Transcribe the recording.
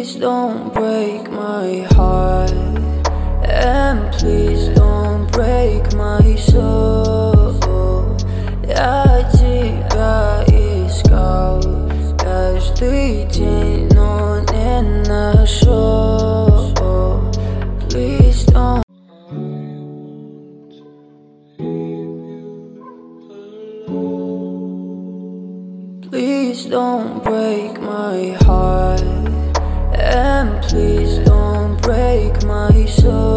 Please don't break my heart, and please don't break my soul. Я тебя искал каждый день, но не нашел. Please don't. Please don't break my heart, and please don't break my soul.